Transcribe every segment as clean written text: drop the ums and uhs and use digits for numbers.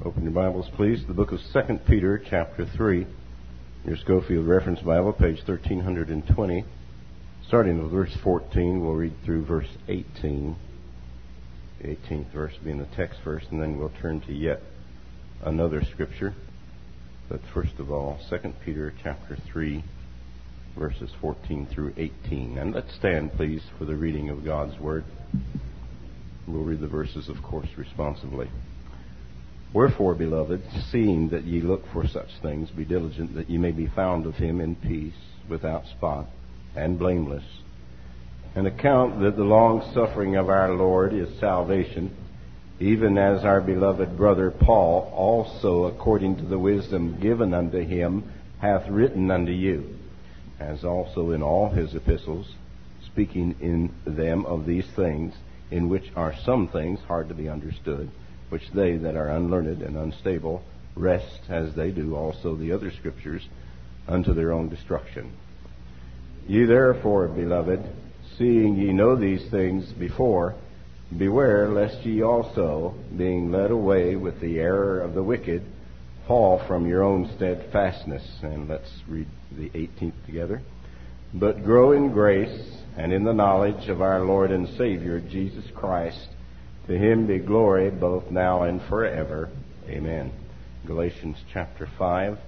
Open your Bibles, please, to the book of 2 Peter, chapter 3. Your Schofield Reference Bible, page 1320. Starting with verse 14, we'll read through verse 18. The 18th verse being the text verse, and then we'll turn to yet another scripture. But first of all, 2 Peter, chapter 3, verses 14 through 18. And let's stand, please, for the reading of God's Word. We'll read the verses, of course, responsibly. Wherefore, beloved, seeing that ye look for such things, be diligent that ye may be found of him in peace, without spot, and blameless. And account that the long suffering of our Lord is salvation, even as our beloved brother Paul also, according to the wisdom given unto him, hath written unto you, as also in all his epistles, speaking in them of these things, in which are some things hard to be understood, which they that are unlearned and unstable wrest, as they do also the other scriptures, unto their own destruction. Ye therefore, beloved, seeing ye know these things before, beware lest ye also, being led away with the error of the wicked, fall from your own steadfastness. And let's read the 18th together. But grow in grace and in the knowledge of our Lord and Savior, Jesus Christ. To him be glory both now and forever. Amen. Galatians chapter 5,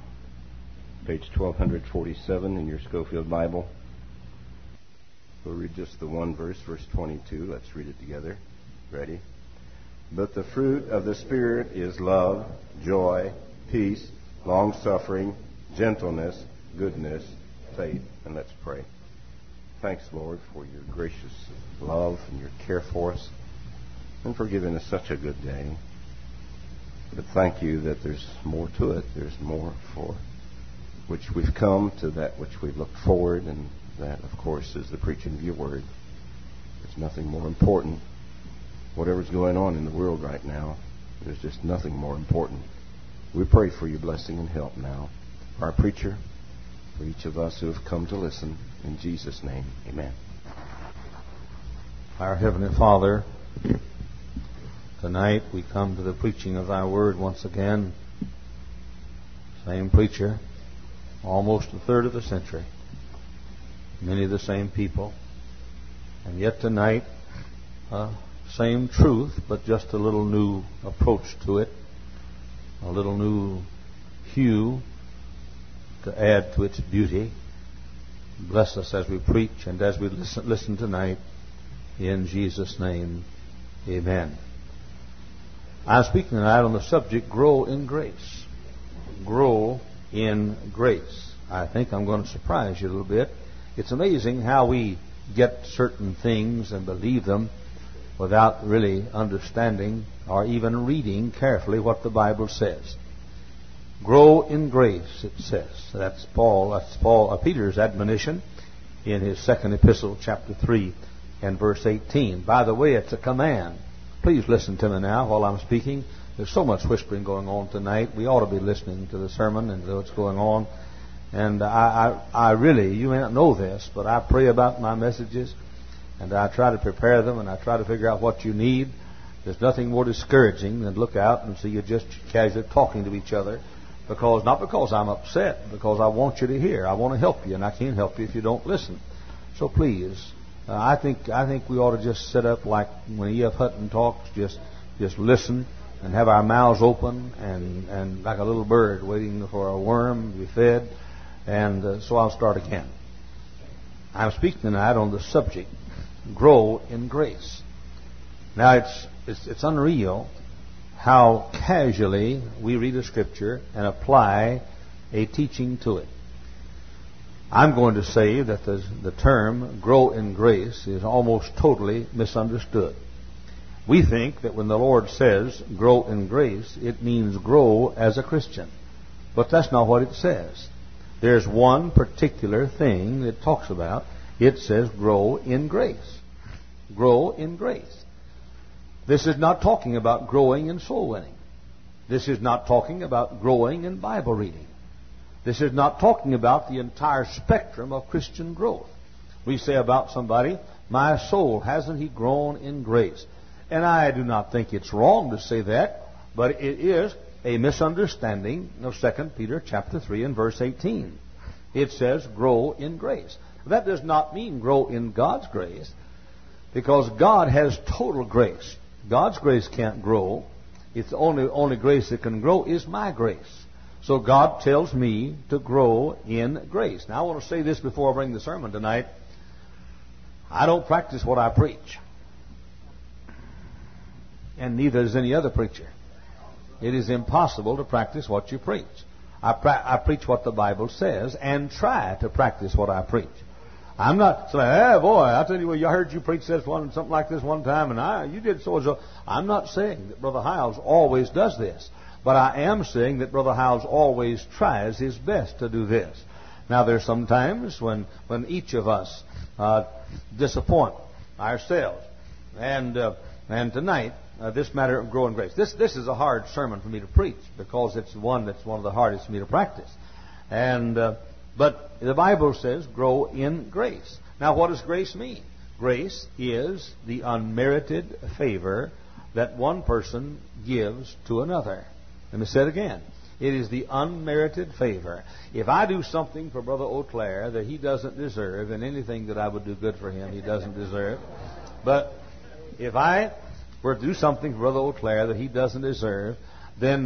page 1247 in your Schofield Bible. We'll read just the one verse, verse 22. Let's read it together. Ready? But the fruit of the Spirit is love, joy, peace, long-suffering, gentleness, goodness, faith. And let's pray. Thanks, Lord, for your gracious love and your care for us, and for giving us such a good day. But thank you that there's more to it. There's more for which we've come, to that which we've looked forward, and that, of course, is the preaching of your word. There's nothing more important. Whatever's going on in the world right now, there's just nothing more important. We pray for your blessing and help now. For our preacher, for each of us who have come to listen. In Jesus' name, amen. Our Heavenly Father, tonight we come to the preaching of thy word once again. Same preacher, almost a third of the century. Many of the same people. And yet tonight, same truth, but just a little new approach to it. A little new hue to add to its beauty. Bless us as we preach and as we listen tonight. In Jesus' name, amen. I'm speaking tonight on the subject, grow in grace. Grow in grace. I think I'm going to surprise you a little bit. It's amazing how we get certain things and believe them without really understanding or even reading carefully what the Bible says. Grow in grace, it says. That's Peter's admonition in his second epistle, chapter 3 and verse 18. By the way, it's a command. Please listen to me now while I'm speaking. There's so much whispering going on tonight. We ought to be listening to the sermon and to what's going on. And I really, you may not know this, but I pray about my messages, and I try to prepare them, and I try to figure out what you need. There's nothing more discouraging than look out and see you just casually talking to each other. Not because I'm upset, because I want you to hear. I want to help you, and I can't help you if you don't listen. So please, I think we ought to just sit up like when E.F. Hutton talks, just listen and have our mouths open and like a little bird waiting for a worm to be fed. And so I'll start again. I'm speaking tonight on the subject, grow in grace. Now it's unreal how casually we read a scripture and apply a teaching to it. I'm going to say that the term grow in grace is almost totally misunderstood. We think that when the Lord says grow in grace, it means grow as a Christian. But that's not what it says. There's one particular thing it talks about. It says grow in grace. Grow in grace. This is not talking about growing in soul winning. This is not talking about growing in Bible reading. This is not talking about the entire spectrum of Christian growth. We say about somebody, my soul, hasn't he grown in grace? And I do not think it's wrong to say that. But it is a misunderstanding of 2 Peter chapter 3 and verse 18. It says, grow in grace. That does not mean grow in God's grace, because God has total grace. God's grace can't grow. It's the only grace that can grow is my grace. So God tells me to grow in grace. Now I want to say this before I bring the sermon tonight. I don't practice what I preach. And neither does any other preacher. It is impossible to practice what you preach. I preach what the Bible says and try to practice what I preach. I'm not saying, hey, boy, I'll tell you what, I heard you preach something like this one time, and you did so and so. I'm not saying that Brother Hiles always does this, but I am saying that Brother Hiles always tries his best to do this. Now, there's some times when each of us disappoint ourselves, and tonight, this matter of growing grace. This is a hard sermon for me to preach, because it's one that's one of the hardest for me to practice. But the Bible says, grow in grace. Now, what does grace mean? Grace is the unmerited favor that one person gives to another. Let me say it again. It is the unmerited favor. If I do something for Brother Eau Claire that he doesn't deserve, and anything that I would do good for him he doesn't deserve, but if I were to do something for Brother Eau Claire that he doesn't deserve, then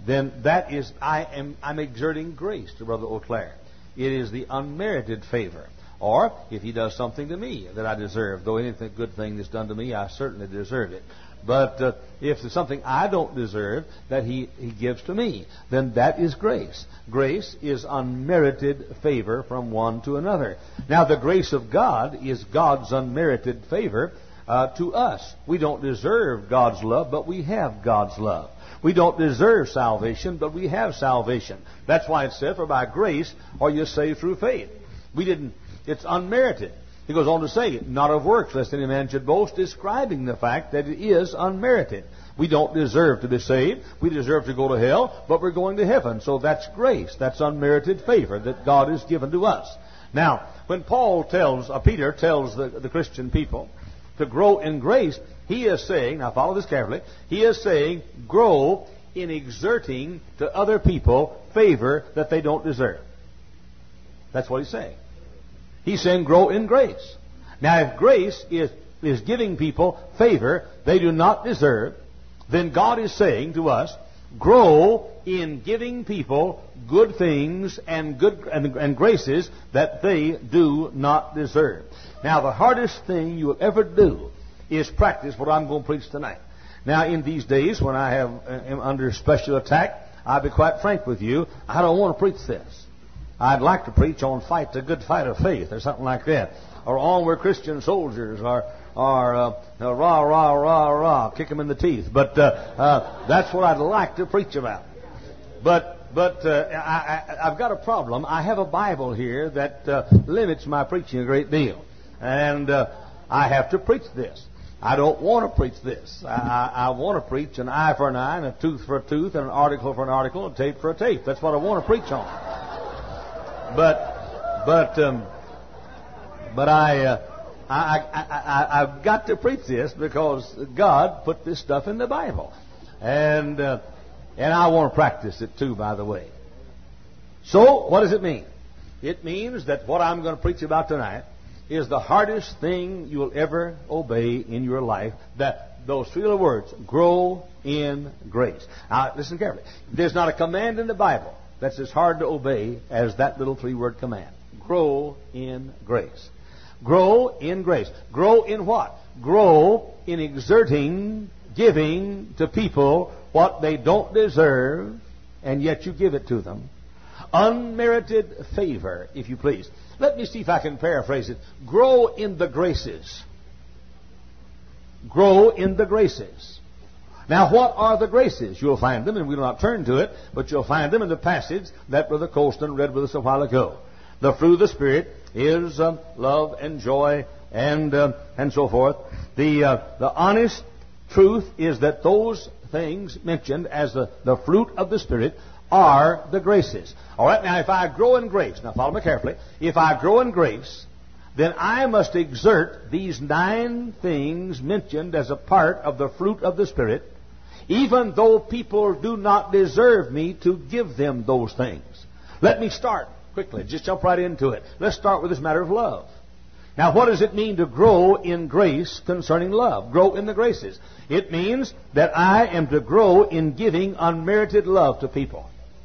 that is I'm exerting grace to Brother Eau Claire. It is the unmerited favor. Or if he does something to me that I deserve, though anything good thing that's done to me, I certainly deserve it. But if there's something I don't deserve that he gives to me, then that is grace. Grace is unmerited favor from one to another. Now, the grace of God is God's unmerited favor to us. We don't deserve God's love, but we have God's love. We don't deserve salvation, but we have salvation. That's why it said, for by grace are you saved through faith. It's unmerited. He goes on to say, not of works, lest any man should boast, describing the fact that it is unmerited. We don't deserve to be saved. We deserve to go to hell, but we're going to heaven. So that's grace. That's unmerited favor that God has given to us. Now, when Peter tells the Christian people to grow in grace, he is saying, now follow this carefully, he is saying, grow in exerting to other people favor that they don't deserve. That's what he's saying. He's saying grow in grace. Now, if grace is giving people favor they do not deserve, then God is saying to us, grow in giving people good things and graces that they do not deserve. Now, the hardest thing you will ever do is practice what I'm going to preach tonight. Now, in these days when I am under special attack, I'll be quite frank with you, I don't want to preach this. I'd like to preach on fight the good fight of faith or something like that. Or onward Christian soldiers, or rah, rah, rah, rah, kick them in the teeth. But that's what I'd like to preach about. But I've got a problem. I have a Bible here that limits my preaching a great deal. And I have to preach this. I don't want to preach this. I want to preach an eye for an eye, and a tooth for a tooth, and an article for an article, and a tape for a tape. That's what I want to preach on. But I've got to preach this because God put this stuff in the Bible, and I want to practice it too, by the way. So, what does it mean? It means that what I'm going to preach about tonight is the hardest thing you will ever obey in your life. Those three little words: grow in grace. Now, listen carefully. There's not a command in the Bible that's as hard to obey as that little three-word command. Grow in grace. Grow in grace. Grow in what? Grow in exerting, giving to people what they don't deserve, and yet you give it to them. Unmerited favor, if you please. Let me see if I can paraphrase it. Grow in the graces. Grow in the graces. Now, what are the graces? You'll find them, and we will not turn to it, but you'll find them in the passage that Brother Colston read with us a while ago. The fruit of the Spirit is love and joy and so forth. The honest truth is that those things mentioned as the fruit of the Spirit are the graces. All right, now if I grow in grace, now follow me carefully. If I grow in grace, then I must exert these 9 things mentioned as a part of the fruit of the Spirit even though people do not deserve me to give them those things. Let me start quickly. Just jump right into it. Let's start with this matter of love. Now, what does it mean to grow in grace concerning love? Grow in the graces. It means that I am to grow in giving unmerited love to people.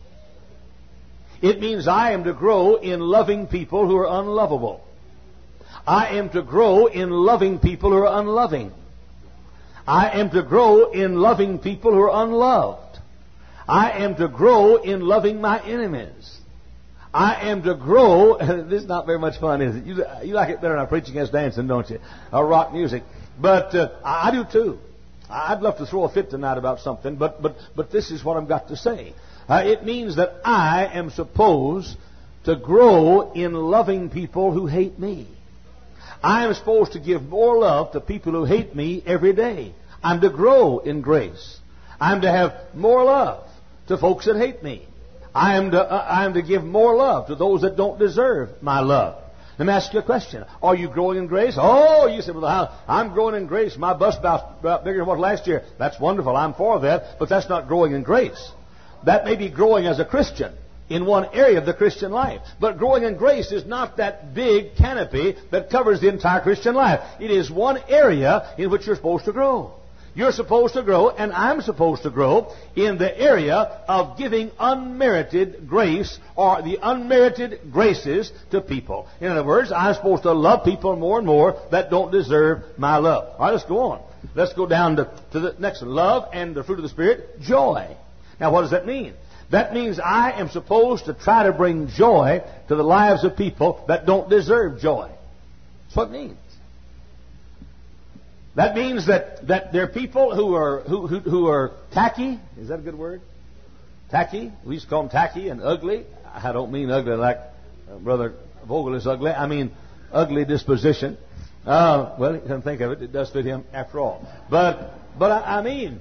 It means I am to grow in loving people who are unlovable. I am to grow in loving people who are unloving. I am to grow in loving people who are unloved. I am to grow in loving my enemies. I am to grow. This is not very much fun, is it? You like it better than I preach against dancing, don't you? Or rock music. But I do too. I'd love to throw a fit tonight about something, but this is what I've got to say. It means that I am supposed to grow in loving people who hate me. I am supposed to give more love to people who hate me every day. I'm to grow in grace. I'm to have more love to folks that hate me. I am to give more love to those that don't deserve my love. Let me ask you a question. Are you growing in grace? Oh, you say, well, I'm growing in grace. My bus about bigger than what last year. That's wonderful. I'm for that. But that's not growing in grace. That may be growing as a Christian in one area of the Christian life. But growing in grace is not that big canopy that covers the entire Christian life. It is one area in which you're supposed to grow. You're supposed to grow, and I'm supposed to grow, in the area of giving unmerited grace or the unmerited graces to people. In other words, I'm supposed to love people more and more that don't deserve my love. All right, let's go on. Let's go down to the next one. Love and the fruit of the Spirit, joy. Now, what does that mean? That means I am supposed to try to bring joy to the lives of people that don't deserve joy. That's what it means. That means that there are people who are tacky. Is that a good word? Tacky. We used to call them tacky and ugly. I don't mean ugly like Brother Vogel is ugly. I mean ugly disposition. Well, he doesn't think of it. It does fit him after all. But I mean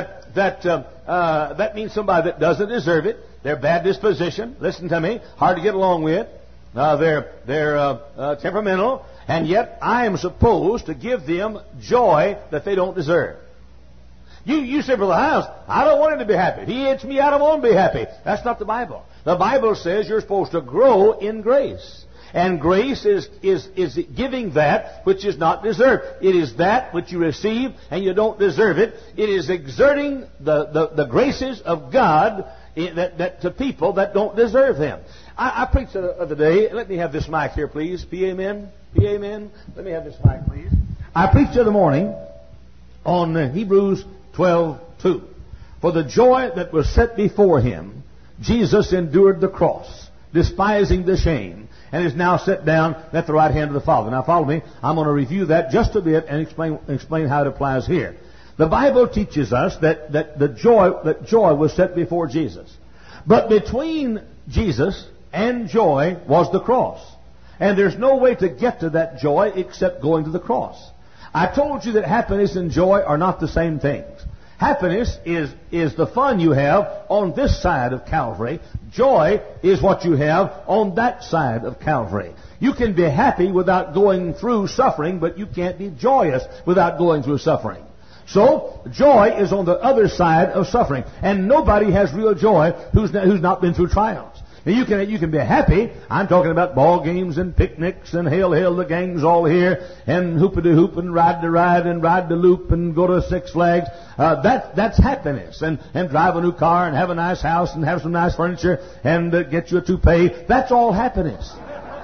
that means somebody that doesn't deserve it. They're bad disposition. Listen to me. Hard to get along with. They're temperamental. And yet, I am supposed to give them joy that they don't deserve. You say, Brother Hiles, I don't want him to be happy. If he hits me, I don't want him to be happy. That's not the Bible. The Bible says you're supposed to grow in grace. And grace is giving that which is not deserved. It is that which you receive and you don't deserve it. It is exerting the graces of God that to people that don't deserve them. I preached the other day. Let me have this mic here, please. P.A.M.N. P.A.M.N. Let me have this mic, please. I preached the other morning on Hebrews 12:2. For the joy that was set before him, Jesus endured the cross, despising the shame, and is now set down at the right hand of the Father. Now follow me. I'm going to review that just a bit and explain how it applies here. The Bible teaches us that joy was set before Jesus. But between Jesus and joy was the cross. And there's no way to get to that joy except going to the cross. I told you that happiness and joy are not the same things. Happiness is the fun you have on this side of Calvary. Joy is what you have on that side of Calvary. You can be happy without going through suffering, but you can't be joyous without going through suffering. So, joy is on the other side of suffering. And nobody has real joy who's not been through trials. Now, you can be happy. I'm talking about ball games and picnics and hail, the gang's all here, and hoop-a-doo-hoop and ride and ride the loop and go to Six Flags. That's happiness. And drive a new car and have a nice house and have some nice furniture and get you a toupee. That's all happiness.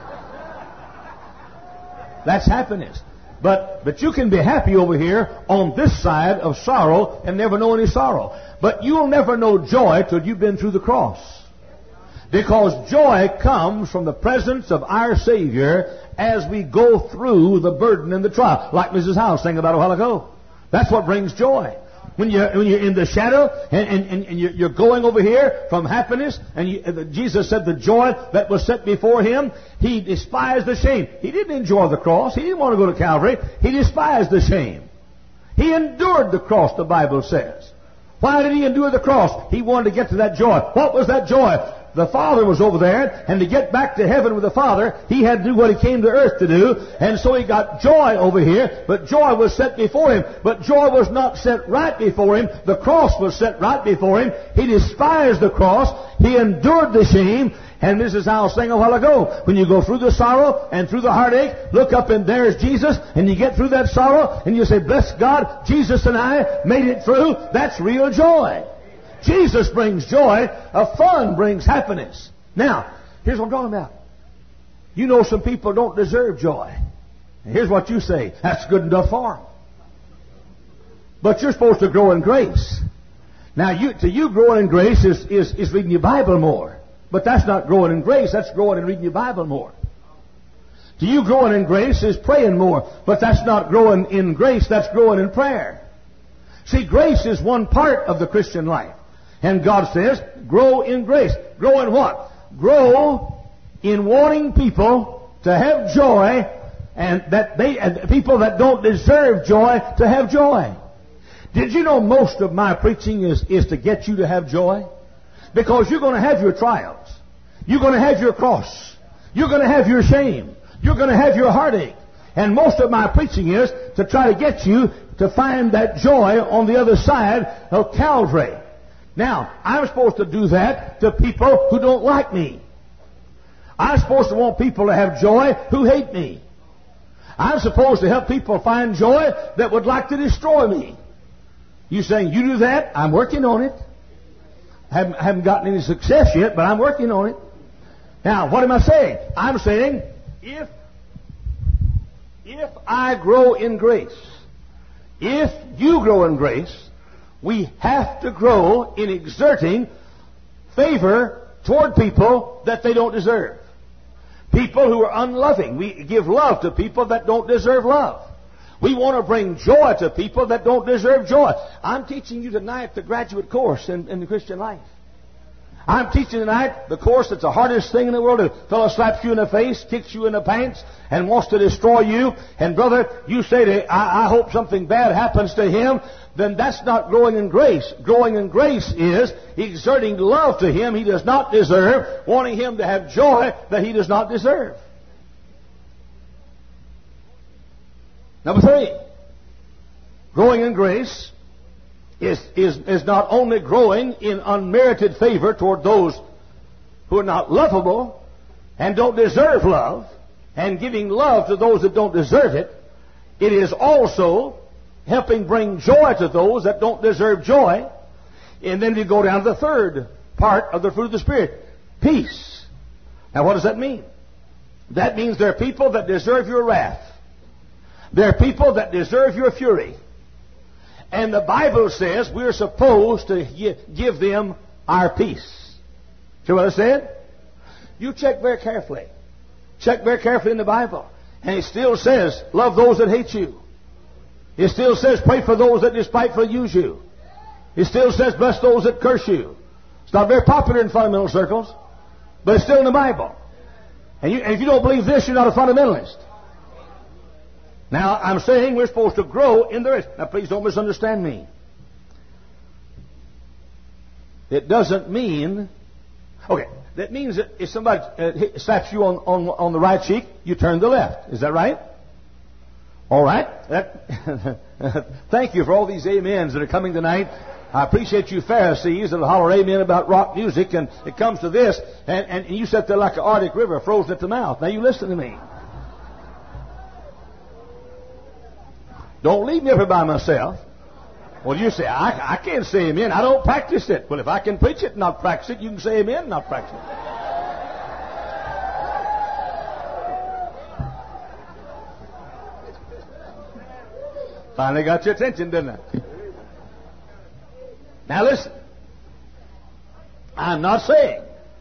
That's happiness. But you can be happy over here on this side of sorrow and never know any sorrow. But you'll never know joy till you've been through the cross. Because joy comes from the presence of our Savior as we go through the burden and the trial. Like Mrs. Howe sang about a while ago. That's what brings joy. When you're in the shadow and you're going over here from happiness, and Jesus said the joy that was set before him, he despised the shame. He didn't enjoy the cross. He didn't want to go to Calvary. He despised the shame. He endured the cross, the Bible says. Why did he endure the cross? He wanted to get to that joy. What was that joy? the Father was over there, and to get back to heaven with the Father, He had to do what He came to earth to do, and so He got joy over here, but joy was set before Him. But joy was not set right before Him. The cross was set right before Him. He despised the cross. He endured the shame. And this is how I was saying a while ago. When you go through the sorrow and through the heartache, look up and there's Jesus, and you get through that sorrow, and you say, bless God, Jesus and I made it through. That's real joy. Jesus brings joy. Fun brings happiness. Now, here's what I'm talking about. You know some people don't deserve joy. And here's what you say. That's good enough for them. But you're supposed to grow in grace. Now, to you growing in grace is reading your Bible more. But that's not growing in grace. That's growing in reading your Bible more. To you, growing in grace is praying more. But that's not growing in grace. That's growing in prayer. See, grace is one part of the Christian life. And God says, grow in grace. Grow in what? Grow in wanting people to have joy, and people that don't deserve joy to have joy. Did you know most of my preaching is to get you to have joy? Because you're going to have your trials. You're going to have your cross. You're going to have your shame. You're going to have your heartache. And most of my preaching is to try to get you to find that joy on the other side of Calvary. Now, I'm supposed to do that to people who don't like me. I'm supposed to want people to have joy who hate me. I'm supposed to help people find joy that would like to destroy me. You saying, you do that? I'm working on it. Haven't gotten any success yet, but I'm working on it. Now, what am I saying? I'm saying, if I grow in grace, if you grow in grace, we have to grow in exerting favor toward people that they don't deserve. People who are unloving. We give love to people that don't deserve love. We want to bring joy to people that don't deserve joy. I'm teaching you tonight the graduate course in the Christian life. I'm teaching tonight the course that's the hardest thing in the world. A fellow slaps you in the face, kicks you in the pants, and wants to destroy you. And brother, you say, I hope something bad happens to him. Then that's not growing in grace. Growing in grace is exerting love to him he does not deserve, wanting him to have joy that he does not deserve. Number 3, growing in grace is not only growing in unmerited favor toward those who are not lovable and don't deserve love, and giving love to those that don't deserve it. It is also helping bring joy to those that don't deserve joy. And then you go down to the third part of the fruit of the Spirit, peace. Now what does that mean? That means there are people that deserve your wrath. There are people that deserve your fury. And the Bible says we're supposed to give them our peace. See what I said? You check very carefully. Check very carefully in the Bible. And it still says, love those that hate you. It still says, pray for those that despitefully use you. It still says, bless those that curse you. It's not very popular in fundamental circles, but it's still in the Bible. And if you don't believe this, you're not a fundamentalist. Now, I'm saying we're supposed to grow in the rest. Now, please don't misunderstand me. It doesn't mean... Okay, that means that if somebody slaps you on the right cheek, you turn the left. Is that right? All right. Thank you for all these amens that are coming tonight. I appreciate you Pharisees that will holler amen about rock music, and it comes to this, and you sit there like an Arctic river frozen at the mouth. Now, you listen to me. Don't leave me up by myself. Well, you say, I can't say amen. I don't practice it. Well, if I can preach it and not practice it, you can say amen and not practice it. Finally got your attention, didn't I? Now listen. I'm not saying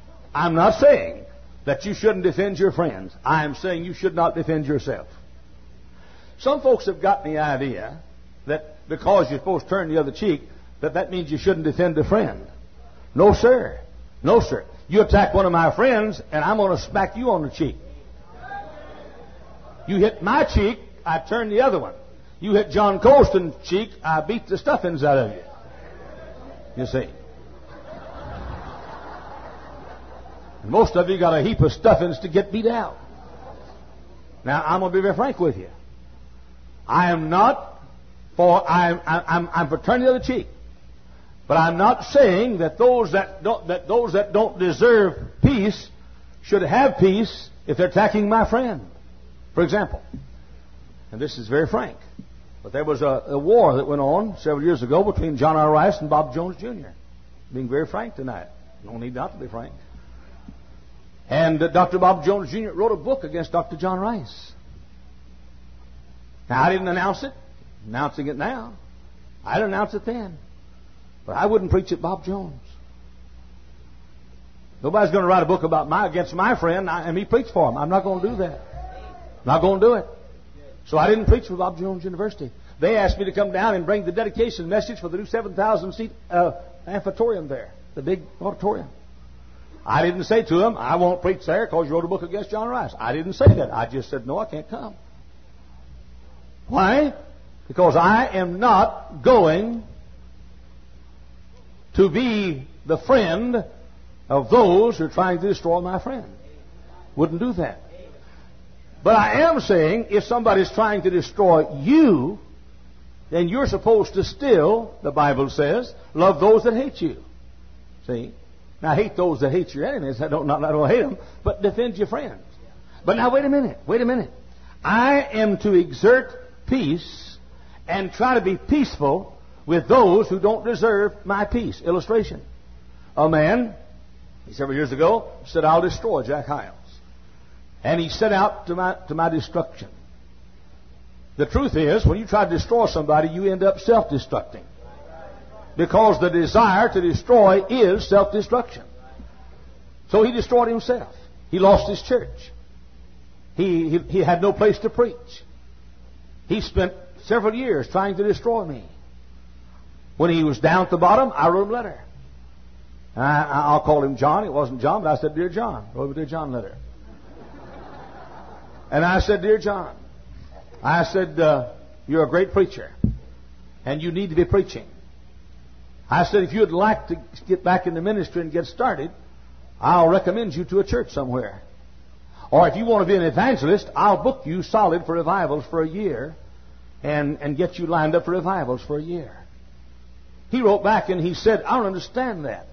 that you shouldn't defend your friends. I'm saying you should not defend yourself. Some folks have gotten the idea that because you're supposed to turn the other cheek, that means you shouldn't defend a friend. No, sir. No, sir. You attack one of my friends, and I'm going to smack you on the cheek. You hit my cheek, I turn the other one. You hit John Colston's cheek, I beat the stuffings out of you. You see. And most of you got a heap of stuffings to get beat out. Now, I'm going to be very frank with you. I am not for, I'm for turning the other cheek. But I'm not saying that those that don't deserve peace should have peace if they're attacking my friend. For example, and this is very frank, but there was a war that went on several years ago between John R. Rice and Bob Jones Jr. Being very frank tonight. No need not to be frank. And Dr. Bob Jones Jr. wrote a book against Dr. John Rice. Now, I didn't announce it. I'm announcing it now. I didn't announce it then. But I wouldn't preach at Bob Jones. Nobody's going to write a book against my friend and me preach for him. I'm not going to do that. I'm not going to do it. So I didn't preach for Bob Jones University. They asked me to come down and bring the dedication message for the new 7,000-seat amphitheater there, the big auditorium. I didn't say to him, I won't preach there because you wrote a book against John Rice. I didn't say that. I just said, no, I can't come. Why? Because I am not going to be the friend of those who are trying to destroy my friend. Wouldn't do that. But I am saying, if somebody's trying to destroy you, then you're supposed to still, the Bible says, love those that hate you. See? Now, hate those that hate your enemies. I don't hate them, but defend your friends. But now, wait a minute. I am to exert peace and try to be peaceful with those who don't deserve my peace. Illustration. A man, several years ago, said, I'll destroy Jack Hyles. And he set out to my destruction. The truth is, when you try to destroy somebody, you end up self-destructing. Because the desire to destroy is self-destruction. So he destroyed himself. He lost his church. He had no place to preach. He spent several years trying to destroy me. When he was down at the bottom, I wrote him a letter. I'll call him John. It wasn't John, but I said, Dear John. I wrote him a Dear John letter. And I said, Dear John, I said, you're a great preacher, and you need to be preaching. I said, if you'd like to get back in the ministry and get started, I'll recommend you to a church somewhere. Or if you want to be an evangelist, I'll book you solid for revivals for a year and get you lined up for revivals for a year. He wrote back and he said, I don't understand that.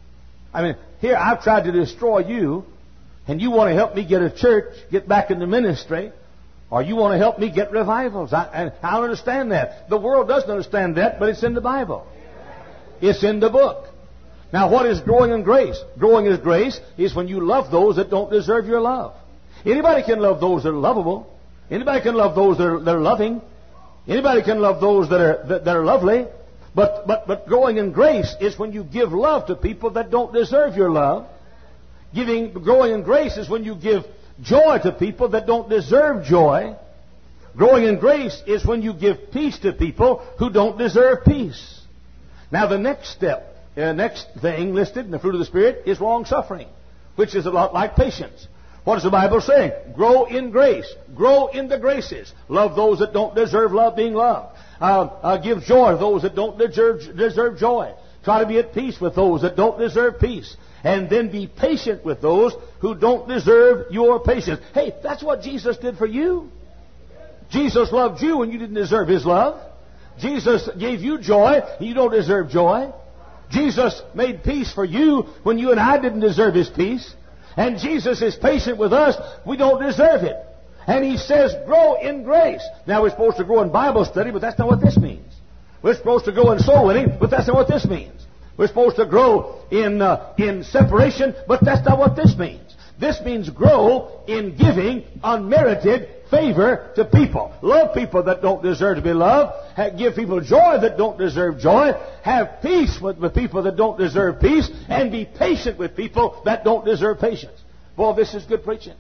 I mean, here I've tried to destroy you, and you want to help me get a church, get back in the ministry, or you want to help me get revivals. I don't understand that. The world doesn't understand that, but it's in the Bible. It's in the book. Now, what is growing in grace? Growing in grace is when you love those that don't deserve your love. Anybody can love those that are lovable. Anybody can love those that are loving. Anybody can love those that are lovely. But growing in grace is when you give love to people that don't deserve your love. Growing in grace is when you give joy to people that don't deserve joy. Growing in grace is when you give peace to people who don't deserve peace. Now, the next step, next thing listed in the fruit of the Spirit is long-suffering, which is a lot like patience. What is the Bible saying? Grow in grace. Grow in the graces. Love those that don't deserve love being loved. Give joy to those that don't deserve joy. Try to be at peace with those that don't deserve peace. And then be patient with those who don't deserve your patience. Hey, that's what Jesus did for you. Jesus loved you when you didn't deserve His love. Jesus gave you joy. You don't deserve joy. Jesus made peace for you when you and I didn't deserve His peace. And Jesus is patient with us. We don't deserve it. And He says, grow in grace. Now, we're supposed to grow in Bible study, but that's not what this means. We're supposed to grow in soul winning, but that's not what this means. We're supposed to grow in separation, but that's not what this means. This means grow in giving unmerited favor to people. Love people that don't deserve to be loved. Give people joy that don't deserve joy. Have peace with people that don't deserve peace. And be patient with people that don't deserve patience. Boy, this is good preaching.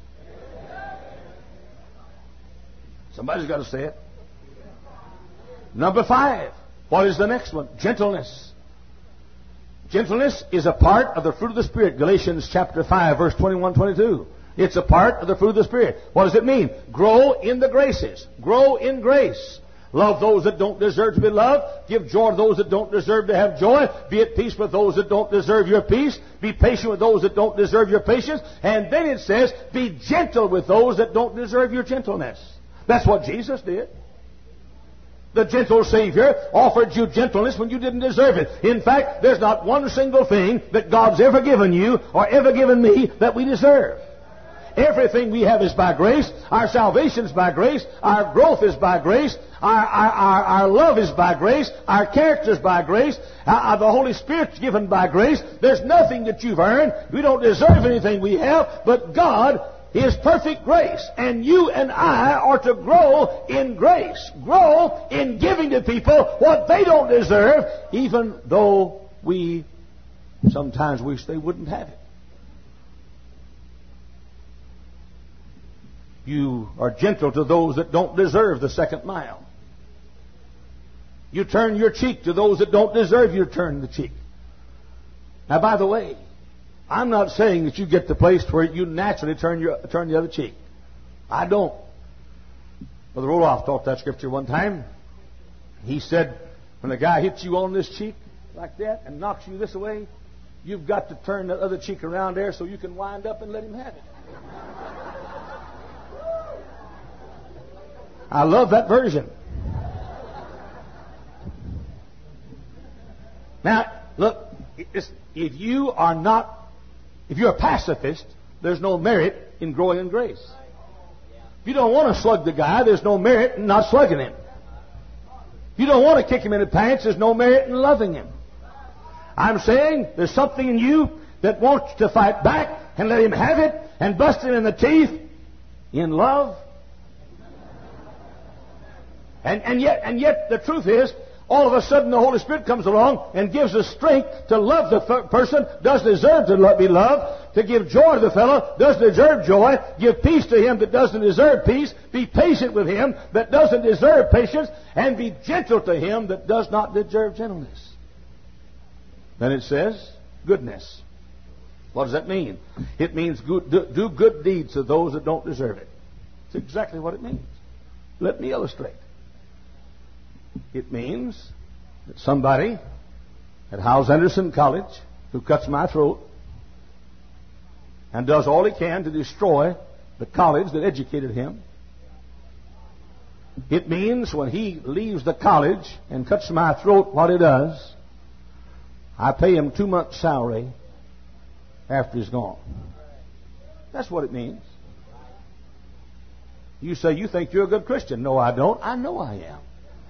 Somebody's got to say it. Number 5. What is the next one? Gentleness. Gentleness is a part of the fruit of the Spirit. Galatians chapter 5, verse 21-22. It's a part of the fruit of the Spirit. What does it mean? Grow in the graces. Grow in grace. Love those that don't deserve to be loved. Give joy to those that don't deserve to have joy. Be at peace with those that don't deserve your peace. Be patient with those that don't deserve your patience. And then it says, be gentle with those that don't deserve your gentleness. That's what Jesus did. The gentle Savior offered you gentleness when you didn't deserve it. In fact, there's not one single thing that God's ever given you or ever given me that we deserve. Everything we have is by grace. Our salvation is by grace. Our growth is by grace. Our love is by grace. Our character is by grace. The Holy Spirit's given by grace. There's nothing that you've earned. We don't deserve anything we have, but God is perfect grace. And you and I are to grow in grace. Grow in giving to people what they don't deserve, even though we sometimes wish they wouldn't have it. You are gentle to those that don't deserve the second mile. You turn your cheek to those that don't deserve you to turn the cheek. Now, by the way, I'm not saying that you get to the place where you naturally turn the other cheek. I don't. Brother Roloff taught that scripture one time. He said, when a guy hits you on this cheek like that and knocks you this away, you've got to turn the other cheek around there so you can wind up and let him have it. I love that version. Now, look, if you're a pacifist, there's no merit in growing in grace. If you don't want to slug the guy, there's no merit in not slugging him. If you don't want to kick him in the pants, there's no merit in loving him. I'm saying there's something in you that wants to fight back and let him have it and bust him in the teeth in love. And yet the truth is, all of a sudden the Holy Spirit comes along and gives us strength to love the person, does deserve to be loved, to give joy to the fellow, does deserve joy, give peace to him that doesn't deserve peace, be patient with him that doesn't deserve patience, and be gentle to him that does not deserve gentleness. Then it says, goodness. What does that mean? It means do good deeds to those that don't deserve it. That's exactly what it means. Let me illustrate. It means that somebody at Howes Anderson College who cuts my throat and does all he can to destroy the college that educated him. It means when he leaves the college and cuts my throat, what he does, I pay him 2 months' salary after he's gone. That's what it means. You say you think you're a good Christian. No, I don't. I know I am.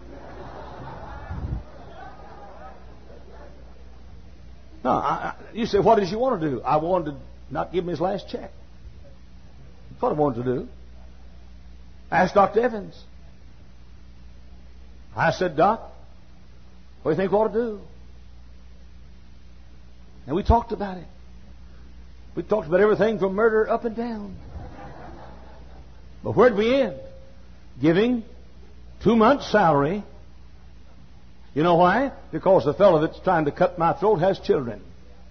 No, you say, what did you want to do? I wanted to not give him his last check. That's what I wanted to do. I asked Dr. Evans. I said, Doc, what do you think we ought to do? And we talked about it. We talked about everything from murder up and down. But where'd we end? Giving 2 months' salary. You know why? Because the fellow that's trying to cut my throat has children.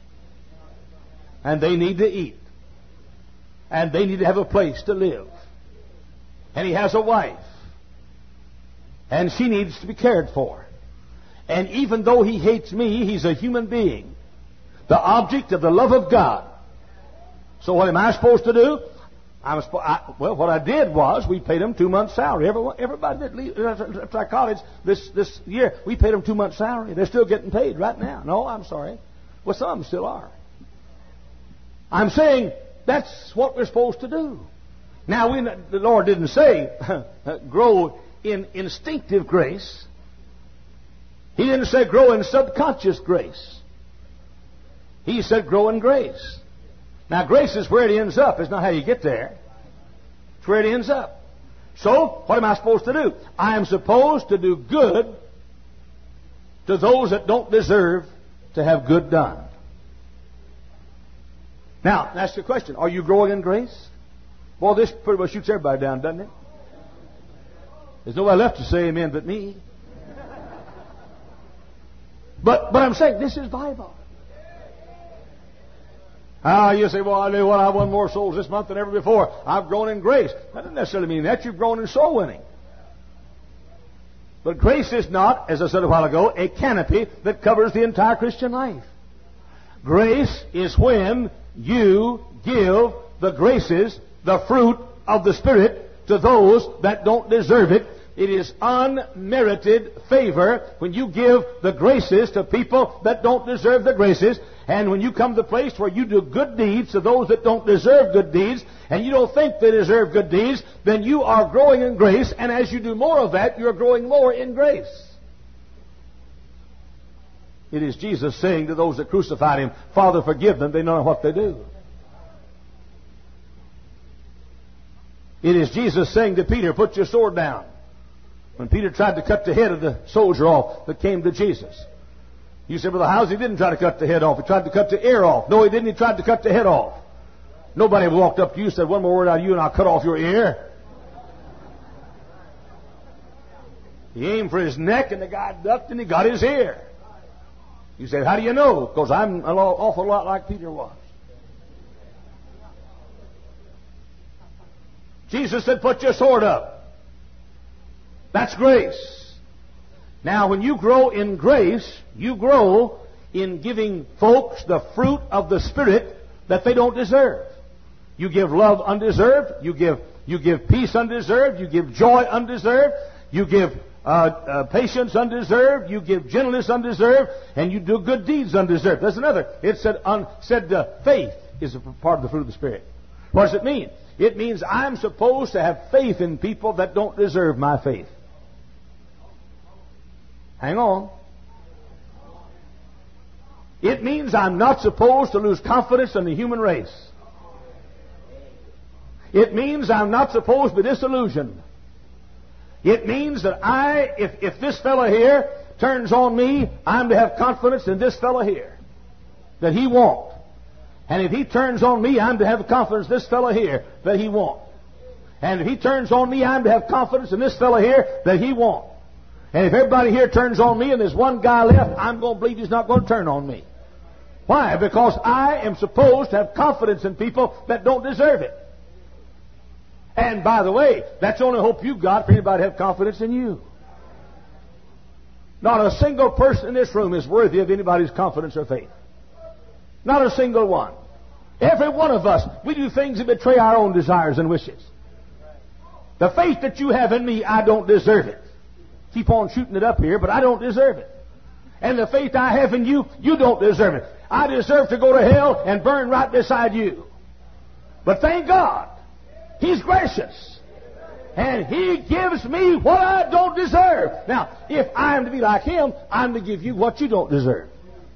And they need to eat. And they need to have a place to live. And he has a wife. And she needs to be cared for. And even though he hates me, he's a human being. The object of the love of God. So what am I supposed to do? Well, what I did was we paid them 2 months' salary. Everybody that leaves our college this year, we paid them 2 months' salary. They're still getting paid right now. No, I'm sorry. Well, some of them still are. I'm saying that's what we're supposed to do. Now, the Lord didn't say grow in instinctive grace. He didn't say grow in subconscious grace. He said grow in grace. Now, grace is where it ends up. It's not how you get there. It's where it ends up. So, what am I supposed to do? I am supposed to do good to those that don't deserve to have good done. Now, that's the question. Are you growing in grace? Well, this pretty much shoots everybody down, doesn't it? There's nobody left to say amen but me. But I'm saying this is Bible. You say, well, I won more souls this month than ever before. I've grown in grace. That doesn't necessarily mean that. You've grown in soul winning. But grace is not, as I said a while ago, a canopy that covers the entire Christian life. Grace is when you give the graces, the fruit of the Spirit, to those that don't deserve it. It is unmerited favor when you give the graces to people that don't deserve the graces. And when you come to the place where you do good deeds to those that don't deserve good deeds, and you don't think they deserve good deeds, then you are growing in grace. And as you do more of that, you're growing more in grace. It is Jesus saying to those that crucified Him, Father, forgive them, they know not what they do. It is Jesus saying to Peter, put your sword down. When Peter tried to cut the head of the soldier off that came to Jesus. You said, Brother Howes, he didn't try to cut the head off. He tried to cut the ear off. No, he didn't. He tried to cut the head off. Nobody walked up to you and said, one more word out of you and I'll cut off your ear. He aimed for his neck and the guy ducked and he got his ear. You said, how do you know? Because I'm an awful lot like Peter was. Jesus said, put your sword up. That's grace. Now, when you grow in grace, you grow in giving folks the fruit of the Spirit that they don't deserve. You give love undeserved. You give peace undeserved. You give joy undeserved. You give patience undeserved. You give gentleness undeserved. And you do good deeds undeserved. There's another. It said faith is a part of the fruit of the Spirit. What does it mean? It means I'm supposed to have faith in people that don't deserve my faith. Hang on. It means I'm not supposed to lose confidence in the human race. It means I'm not supposed to be disillusioned. It means that if this fellow here turns on me, I'm to have confidence in this fellow here. That he won't. And if he turns on me, I'm to have confidence in this fellow here that he won't. And if he turns on me, I'm to have confidence in this fellow here that he won't. And if everybody here turns on me and there's one guy left, I'm going to believe he's not going to turn on me. Why? Because I am supposed to have confidence in people that don't deserve it. And by the way, that's the only hope you've got for anybody to have confidence in you. Not a single person in this room is worthy of anybody's confidence or faith. Not a single one. Every one of us, we do things that betray our own desires and wishes. The faith that you have in me, I don't deserve it. Keep on shooting it up here, but I don't deserve it. And the faith I have in you, you don't deserve it. I deserve to go to hell and burn right beside you. But thank God, He's gracious. And He gives me what I don't deserve. Now, if I am to be like Him, I'm to give you what you don't deserve.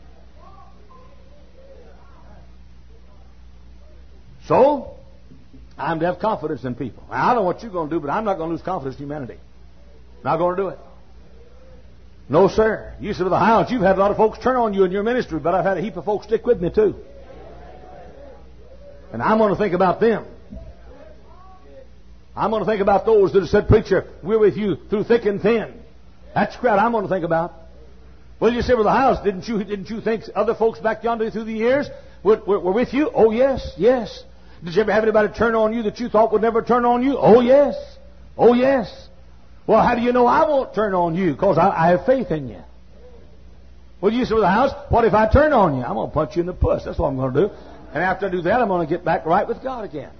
So, I'm to have confidence in people. Now, I don't know what you're going to do, but I'm not going to lose confidence in humanity. Not going to do it. No, sir. You said, with the Highlands, you've had a lot of folks turn on you in your ministry, but I've had a heap of folks stick with me, too. And I'm going to think about them. I'm going to think about those that have said, preacher, we're with you through thick and thin. That's the crowd I'm going to think about. Well, you said, with the Highlands, didn't you think other folks back yonder through the years were with you? Oh, yes, yes. Did you ever have anybody turn on you that you thought would never turn on you? Oh, yes. Oh, yes. Well, how do you know I won't turn on you? Because I have faith in you. Well, you said, with the house, what if I turn on you? I'm going to punch you in the puss. That's what I'm going to do. And after I do that, I'm going to get back right with God again.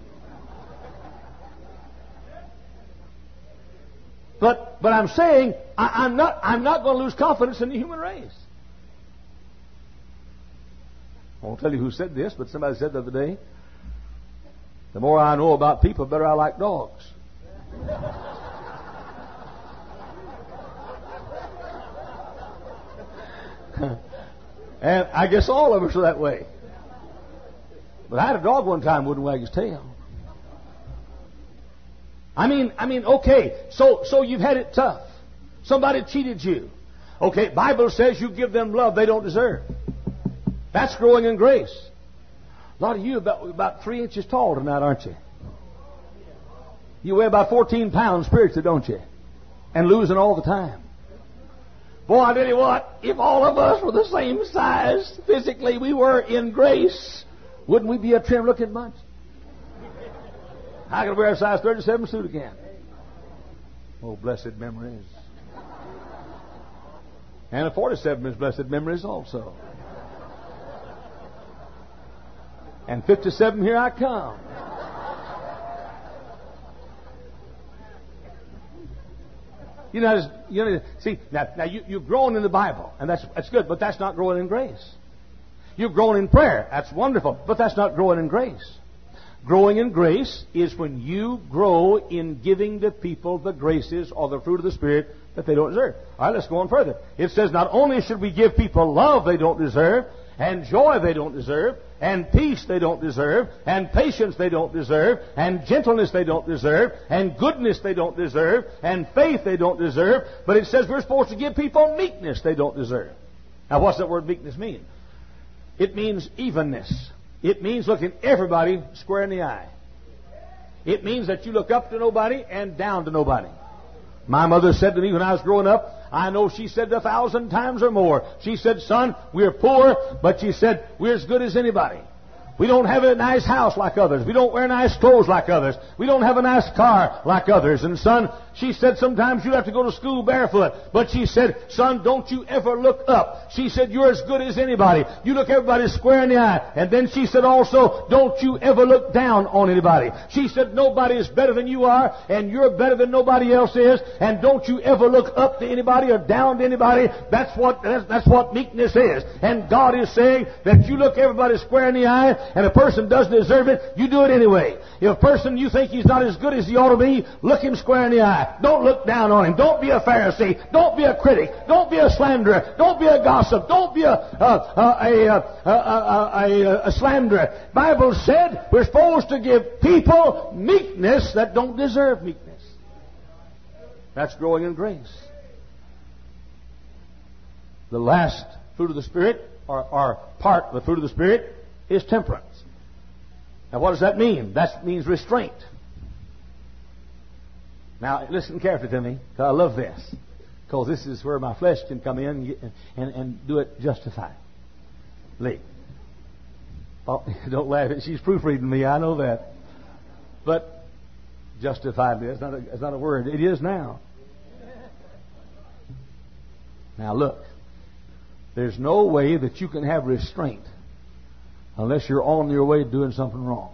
But I'm saying, I'm not going to lose confidence in the human race. I won't tell you who said this, but somebody said the other day, the more I know about people, the better I like dogs. And I guess all of us are that way. But I had a dog one time wouldn't wag his tail. I mean, okay, so you've had it tough. Somebody cheated you. Okay, Bible says you give them love they don't deserve. That's growing in grace. A lot of you about 3 inches tall tonight, aren't you? You weigh about 14 pounds spiritually, don't you? And losing all the time. Boy, I tell you what, if all of us were the same size physically we were in grace, wouldn't we be a trim-looking bunch? I could wear a size 37 suit again. Oh, blessed memories. And a 47 is blessed memories also. And 57, here I come. See, now you've grown in the Bible, and that's good, but that's not growing in grace. You've grown in prayer. That's wonderful, but that's not growing in grace. Growing in grace is when you grow in giving the people the graces or the fruit of the Spirit that they don't deserve. All right, let's go on further. It says not only should we give people love they don't deserve, and joy they don't deserve, and peace they don't deserve, and patience they don't deserve, and gentleness they don't deserve, and goodness they don't deserve, and faith they don't deserve, but it says we're supposed to give people meekness they don't deserve. Now, what's that word meekness mean? It means evenness. It means looking everybody square in the eye. It means that you look up to nobody and down to nobody. My mother said to me when I was growing up, I know she said 1,000 times or more, she said, son, we're poor, but she said, we're as good as anybody. We don't have a nice house like others. We don't wear nice clothes like others. We don't have a nice car like others. And son, she said sometimes you have to go to school barefoot. But she said, son, don't you ever look up. She said, you're as good as anybody. You look everybody square in the eye. And then she said also, don't you ever look down on anybody. She said, nobody is better than you are, and you're better than nobody else is. And don't you ever look up to anybody or down to anybody. That's what meekness is. And God is saying that you look everybody square in the eye, and a person doesn't deserve it, you do it anyway. If a person you think he's not as good as he ought to be, look him square in the eye. Don't look down on him. Don't be a Pharisee. Don't be a critic. Don't be a slanderer. Don't be a gossip. Don't be a slanderer. Bible said we're supposed to give people meekness that don't deserve meekness. That's growing in grace. The last fruit of the Spirit, or part of the fruit of the Spirit, is temperance. Now, what does that mean? That means restraint. Now, listen carefully to me, because I love this. Because this is where my flesh can come in and do it justified. Oh, don't laugh. She's proofreading me. I know that. But justifiedly, that's not a word. It is now. Now, look. There's no way that you can have restraint unless you're on your way to doing something wrong.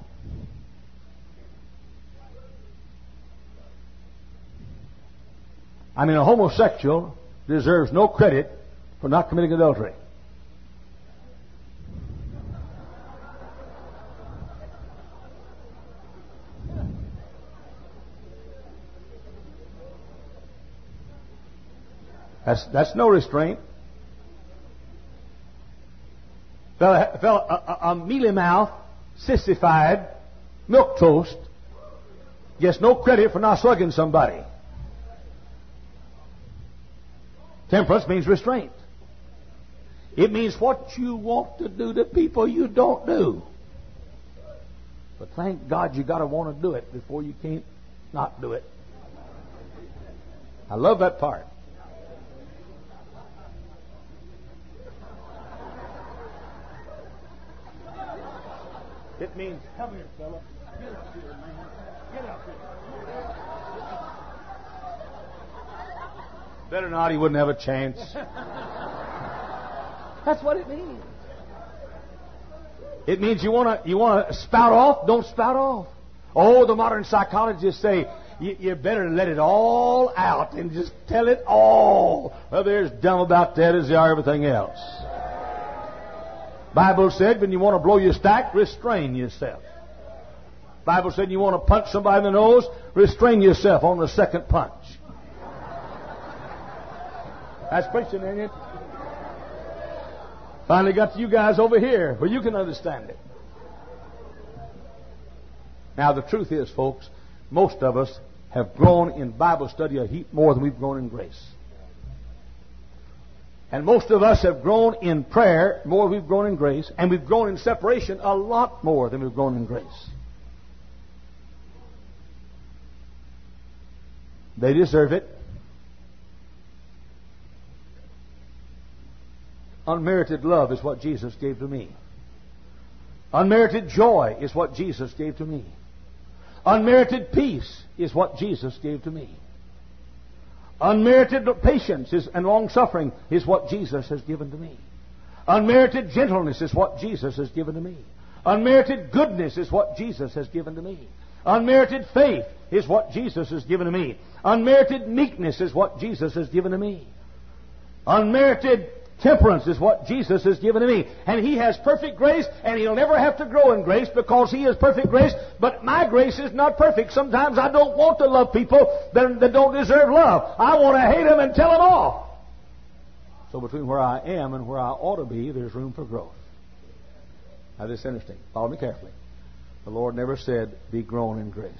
I mean, a homosexual deserves no credit for not committing adultery. That's no restraint. A mealy mouth, sissified, milk toast gets no credit for not slugging somebody. Temperance means restraint. It means what you want to do to people you don't do. But thank God you got to want to do it before you can't not do it. I love that part. It means, come here, fella. Get up here, man. Get up here. Better not, he wouldn't have a chance. That's what it means. It means you want to spout off, don't spout off. Oh, the modern psychologists say you better let it all out and just tell it all. Well, they're as dumb about that as they are everything else. Bible said when you want to blow your stack, restrain yourself. Bible said you want to punch somebody in the nose, restrain yourself on the second punch. That's preaching, ain't it? Finally got to you guys over here where you can understand it. Now the truth is, folks, most of us have grown in Bible study a heap more than we've grown in grace. And most of us have grown in prayer more than we've grown in grace. And we've grown in separation a lot more than we've grown in grace. They deserve it. Unmerited love is what Jesus gave to me. Unmerited joy is what Jesus gave to me. Unmerited peace is what Jesus gave to me. Unmerited patience and long-suffering is what Jesus has given to me. Unmerited gentleness is what Jesus has given to me. Unmerited goodness is what Jesus has given to me. Unmerited faith is what Jesus has given to me. Unmerited meekness is what Jesus has given to me. Unmerited temperance is what Jesus has given to me. And He has perfect grace, and He'll never have to grow in grace because He has perfect grace. But my grace is not perfect. Sometimes I don't want to love people that don't deserve love. I want to hate them and tell them off. So between where I am and where I ought to be, there's room for growth. Now this is interesting. Follow me carefully. The Lord never said, be grown in grace.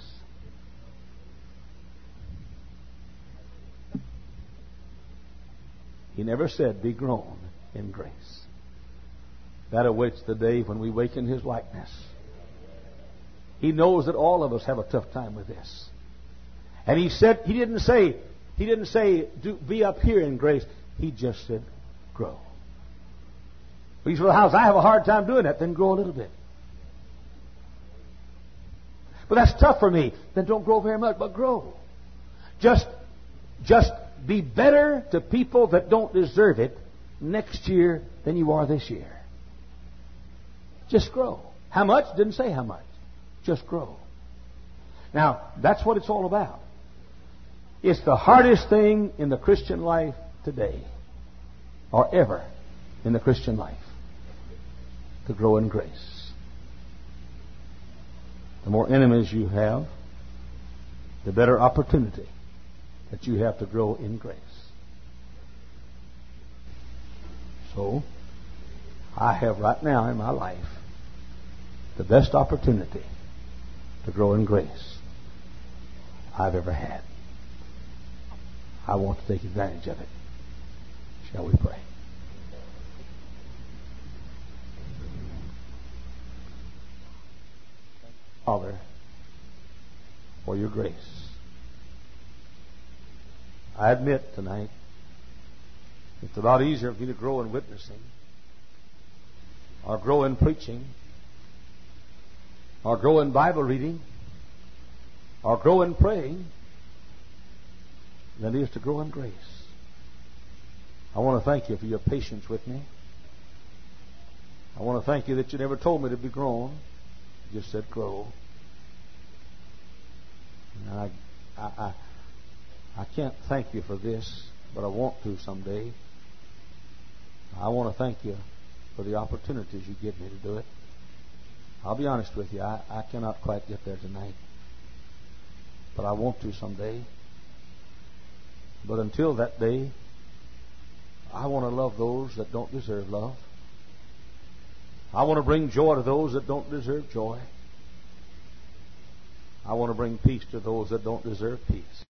He never said, be grown in grace. That awaits the day when we wake in His likeness. He knows that all of us have a tough time with this. And He said, He didn't say, be up here in grace. He just said, grow. But you say, well, House, I have a hard time doing that. Then grow a little bit. But that's tough for me. Then don't grow very much, but grow. Just be better to people that don't deserve it next year than you are this year. Just grow. How much? Didn't say how much. Just grow. Now, that's what it's all about. It's the hardest thing in the Christian life today, or ever in the Christian life, to grow in grace. The more enemies you have, the better opportunity that you have to grow in grace. So, I have right now in my life the best opportunity to grow in grace I've ever had. I want to take advantage of it. Shall we pray? Father, for your grace. I admit tonight it's a lot easier for me to grow in witnessing, or grow in preaching, or grow in Bible reading, or grow in praying than it is to grow in grace. I want to thank you for your patience with me. I want to thank you that you never told me to be grown. You just said grow. And I can't thank you for this, but I want to someday. I want to thank you for the opportunities you give me to do it. I'll be honest with you, I cannot quite get there tonight. But I want to someday. But until that day, I want to love those that don't deserve love. I want to bring joy to those that don't deserve joy. I want to bring peace to those that don't deserve peace.